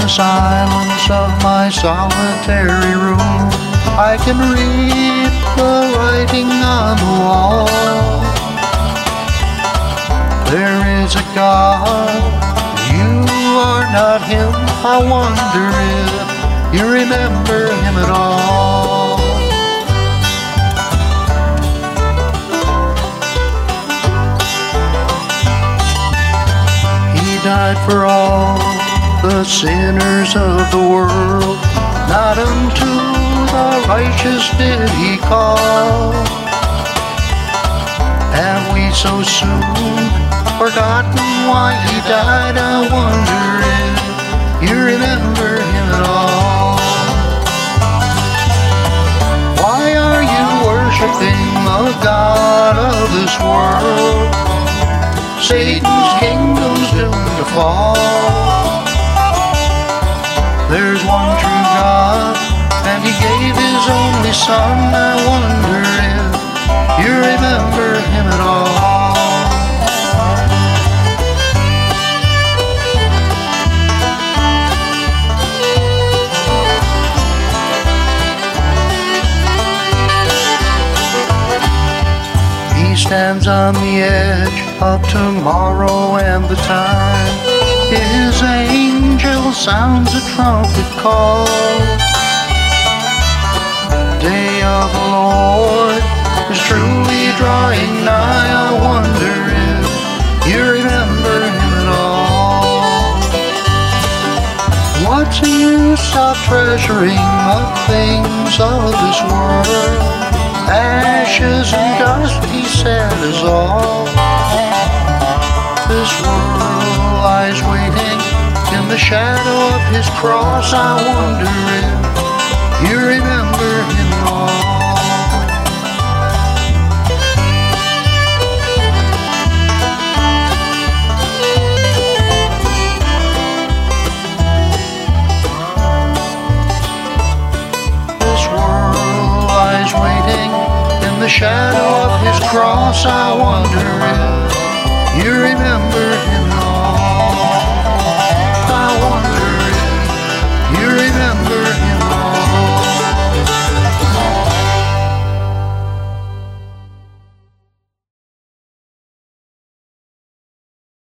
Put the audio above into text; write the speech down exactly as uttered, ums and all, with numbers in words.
the silence of my solitary room, I can read the writing on the wall. There is a God, you are not Him. I wonder if you remember Him at all. He died for all the sinners of the world, not unto the righteous did He call. Have we so soon forgotten why He died? I wonder if you remember Him at all. Why are you worshiping the God of this world? Satan's kingdom's doomed to fall. There's one true God, and He gave His only Son. I wonder if you remember Him at all. He stands on the edge of tomorrow and the time. His angel sounds a trumpet call. Day of the Lord is truly drawing nigh. I wonder if you remember Him at all. What's the use of treasuring the things of this world? Ashes and dust, He said, is all. This world lies waiting in the shadow of His cross. I wonder if you remember Him at all. This world lies waiting in the shadow of His cross. I wonder if you remember Him